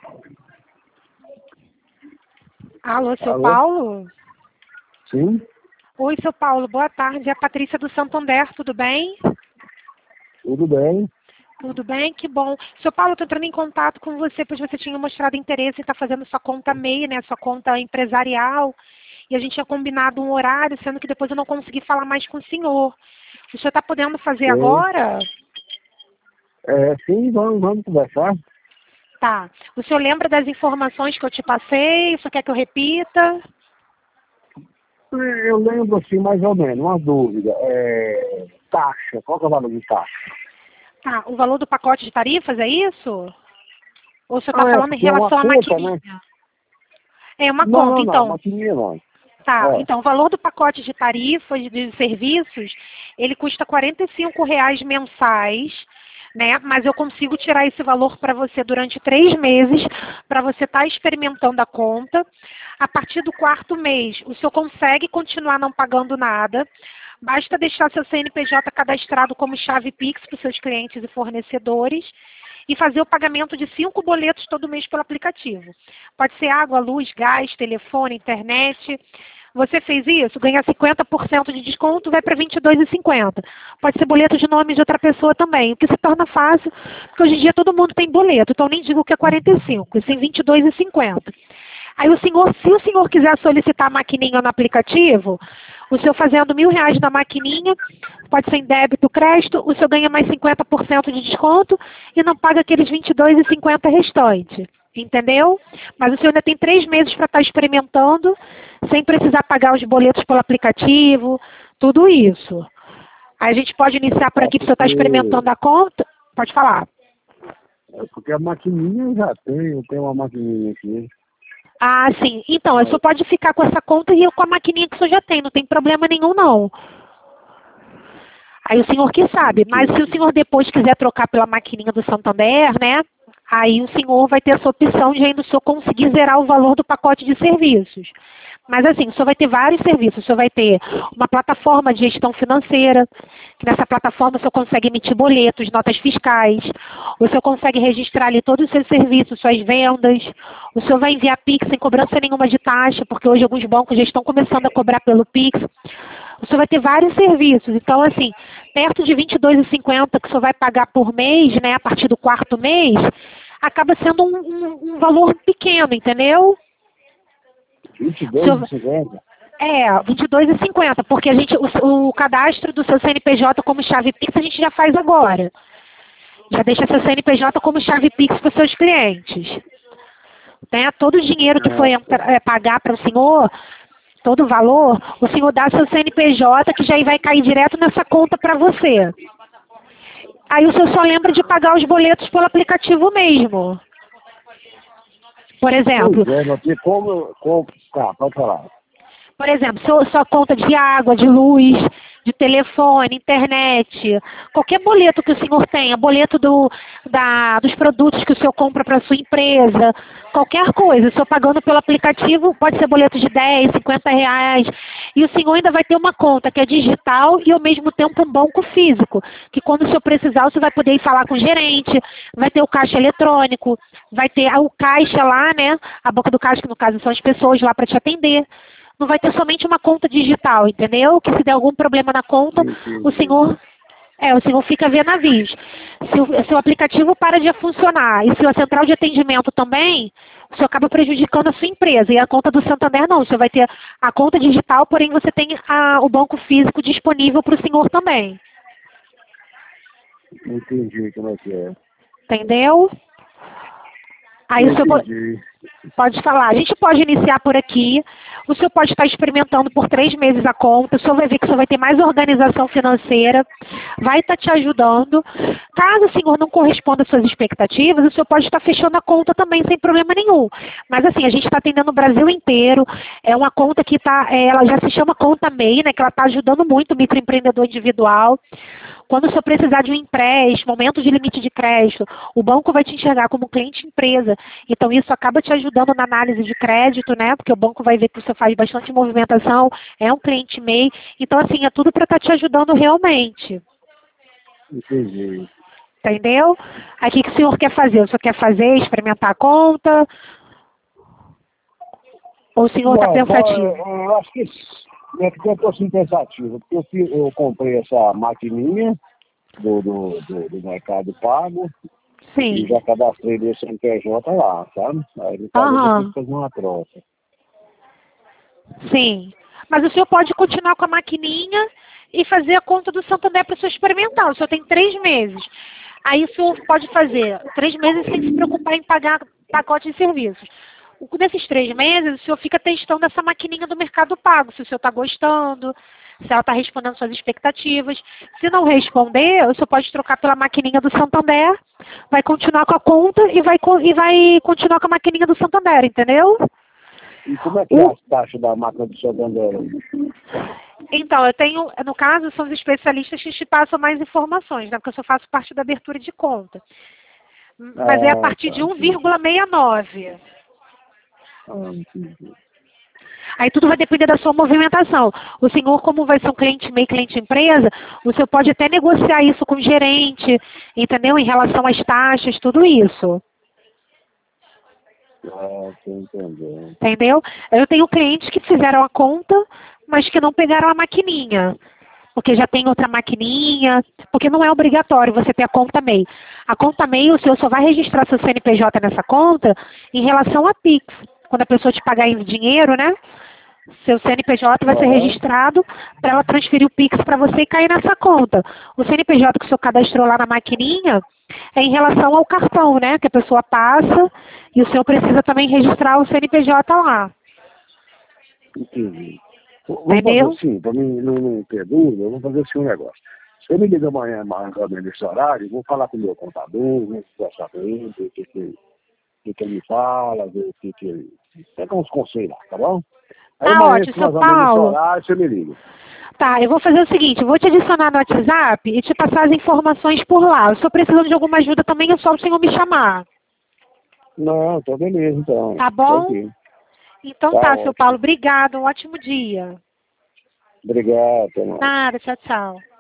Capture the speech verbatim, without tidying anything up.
Alô, seu Alô? Paulo? Sim, Oi, seu Paulo, boa tarde. É a Patrícia do Santander, tudo bem? tudo bem. Tudo bem, que bom. Seu Paulo, estou entrando em contato com você, pois você tinha mostrado interesse em estar fazendo sua conta M E I, né, sua conta empresarial, e a gente tinha combinado um horário, sendo que depois eu não consegui falar mais com o senhor. O senhor está podendo fazer Sim, agora? é, sim, vamos, vamos conversar. Tá. O senhor lembra das informações que eu te passei? O senhor quer que eu repita? Eu lembro assim, mais ou menos, uma dúvida. É, taxa, qual que é o valor de taxa? Tá, o valor do pacote de tarifas, é isso? Ou o senhor está Ah, é, falando em porque é uma relação à conta, maquininha? né? É uma Não, conta, não, não, então. maquininha não. Tá, É, então o valor do pacote de tarifas de serviços, ele custa quarenta e cinco reais mensais, né? Mas eu consigo tirar esse valor para você durante três meses, para você estar experimentando a conta. A partir do quarto mês, o senhor consegue continuar não pagando nada. Basta deixar seu C N P J cadastrado como chave Pix para os seus clientes e fornecedores e fazer o pagamento de cinco boletos todo mês pelo aplicativo. Pode ser água, luz, gás, telefone, internet. Você fez isso, ganha cinquenta por cento de desconto, vai para vinte e dois reais e cinquenta centavos. Pode ser boleto de nome de outra pessoa também, o que se torna fácil, porque hoje em dia todo mundo tem boleto, então nem digo que é quarenta e cinco, e sim vinte e dois reais e cinquenta centavos. Aí o senhor, se o senhor quiser solicitar a maquininha no aplicativo, o senhor fazendo mil reais na maquininha, pode ser em débito, crédito, o senhor ganha mais cinquenta por cento de desconto e não paga aqueles vinte e dois reais e cinquenta centavos restantes. Entendeu? Mas o senhor ainda tem três meses para estar experimentando, sem precisar pagar os boletos pelo aplicativo, tudo isso. Aí a gente pode iniciar por é aqui para o senhor estar porque, experimentando a conta. Pode falar. é porque a maquininha eu já tenho, eu tenho uma maquininha aqui. Ah, sim. Então, o senhor Mas, pode ficar com essa conta e eu com a maquininha que o senhor já tem, não tem problema nenhum, não. Aí o senhor que sabe, mas se o entendi. senhor depois quiser trocar pela maquininha do Santander, né? Aí o senhor vai ter essa opção de ainda o senhor conseguir zerar o valor do pacote de serviços. Mas assim, o senhor vai ter vários serviços. O senhor vai ter uma plataforma de gestão financeira, que nessa plataforma o senhor consegue emitir boletos, notas fiscais. O senhor consegue registrar ali todos os seus serviços, suas vendas. O senhor vai enviar Pix sem cobrança nenhuma de taxa, porque hoje alguns bancos já estão começando a cobrar pelo Pix. O senhor vai ter vários serviços. Então, assim, perto de vinte e dois reais e cinquenta centavos que o senhor vai pagar por mês, né, a partir do quarto mês, acaba sendo um, um, um valor pequeno, entendeu? vinte e O dois e senhor, cinquenta. é, vinte e dois reais e cinquenta centavos, porque a gente, o, o cadastro do seu C N P J como chave Pix a gente já faz agora. Já deixa seu C N P J como chave Pix para os seus clientes. Né? Todo o dinheiro que Ah, foi tá. entra- é, pagar para o senhor, todo o valor, o senhor dá seu C N P J, que já vai cair direto nessa conta para você. Aí o senhor só lembra de pagar os boletos pelo aplicativo mesmo. Por exemplo, Pois é, mas porque como, como... Tá, pode falar. Por exemplo, sua, sua conta de água, de luz, de telefone, internet, qualquer boleto que o senhor tenha, boleto do, da, dos produtos que o senhor compra para a sua empresa, qualquer coisa, o senhor pagando pelo aplicativo, pode ser boleto de dez, cinquenta reais, e o senhor ainda vai ter uma conta que é digital e ao mesmo tempo um banco físico, que quando o senhor precisar, o senhor vai poder ir falar com o gerente, vai ter o caixa eletrônico, vai ter o caixa lá, né, a boca do caixa, que no caso são as pessoas lá para te atender. Não vai ter somente uma conta digital, entendeu? Que se der algum problema na conta, o Entendi. senhor, é, o senhor fica vendo aviso. Se o, se o aplicativo para de funcionar e se a central de atendimento também, o senhor acaba prejudicando a sua empresa. E a conta do Santander não, o senhor vai ter a conta digital, porém você tem a, o banco físico disponível para o senhor também. Entendi como é que é. Entendeu? Aí o senhor, po- Entendi. Pode falar. A gente pode iniciar por aqui. O senhor pode estar experimentando por três meses a conta. O senhor vai ver que o senhor vai ter mais organização financeira. Vai estar te ajudando. Caso o senhor não corresponda às suas expectativas, o senhor pode estar fechando a conta também sem problema nenhum. Mas assim, a gente está atendendo o Brasil inteiro. É uma conta que está, ela já se chama conta M E I, né? Que ela está ajudando muito o microempreendedor individual. Quando o senhor precisar de um empréstimo, aumento de limite de crédito, o banco vai te enxergar como cliente empresa. Então isso acaba te ajudando na análise de crédito, né? Porque o banco vai ver que você faz bastante movimentação, é um cliente M E I. Então assim, é tudo para estar te ajudando realmente. Entendi. Entendeu? Aí o que, que o senhor quer fazer? O senhor quer fazer, experimentar a conta? Ou o senhor está Não, pensativo? eu, eu acho que é porque eu estou assim pensativo, porque eu, fiz- eu comprei essa maquininha do, do, do, do Mercado Pago e Sim. já cadastrei meu C N P J lá, sabe? Aí no caso eu Aham. preciso fazer uma troca. Sim. Mas o senhor pode continuar com a maquininha e fazer a conta do Santander para o senhor experimentar. O senhor tem três meses. Aí o senhor pode fazer três meses sem se preocupar em pagar pacote de serviços. O- Nesses três meses, o senhor fica testando essa maquininha do Mercado Pago, se o senhor está gostando, se ela está respondendo suas expectativas. Se não responder, o senhor pode trocar pela maquininha do Santander, vai continuar com a conta e vai, co- e vai continuar com a maquininha do Santander, entendeu? E como é que é O- as taxas da máquina do Santander? Então, eu tenho, no caso, são os especialistas que te passam mais informações, né? Porque eu só faço parte da abertura de conta. Mas é a Ah, partir tá, de um entendi. vírgula sessenta e nove. Ah, entendi. Aí tudo vai depender da sua movimentação. O senhor, como vai ser um cliente meio cliente empresa, o senhor pode até negociar isso com o gerente, entendeu? Em relação às taxas, tudo isso. Ah, tô entendendo. Entendeu? Eu tenho clientes que fizeram a conta, mas que não pegaram a maquininha. Porque já tem outra maquininha, porque não é obrigatório você ter a conta MEI. A conta MEI, o senhor só vai registrar seu C N P J nessa conta em relação a Pix. Quando a pessoa te pagar em dinheiro, né? Seu C N P J vai ser Aham. registrado para ela transferir o Pix para você e cair nessa conta. O C N P J que o senhor cadastrou lá na maquininha é em relação ao cartão, né? Que a pessoa passa e o senhor precisa também registrar o C N P J lá. Entendi. V- Vamos fazer Entendeu? assim, para mim não, não ter dúvida, vamos fazer assim um negócio. Você me liga amanhã mais ou menos nesse horário, eu vou falar com o meu contador, ver se está sabendo, ver o que, que, o que que ele me fala, ver o que, que ele. Pega uns conselhos lá, tá bom? Aí Tá amanhã, ótimo, seu mais ou menos nesse Paulo. horário, você me liga. Tá, eu vou fazer o seguinte, eu vou te adicionar no WhatsApp e te passar as informações por lá. Se eu precisando de alguma ajuda também, é só o senhor me chamar. Não, então beleza, então. Tá bom? Tranquilo. Então Tá tá, seu Paulo. ótimo. Obrigado. Um ótimo dia. Obrigado, até mais. Nada, tchau, tchau.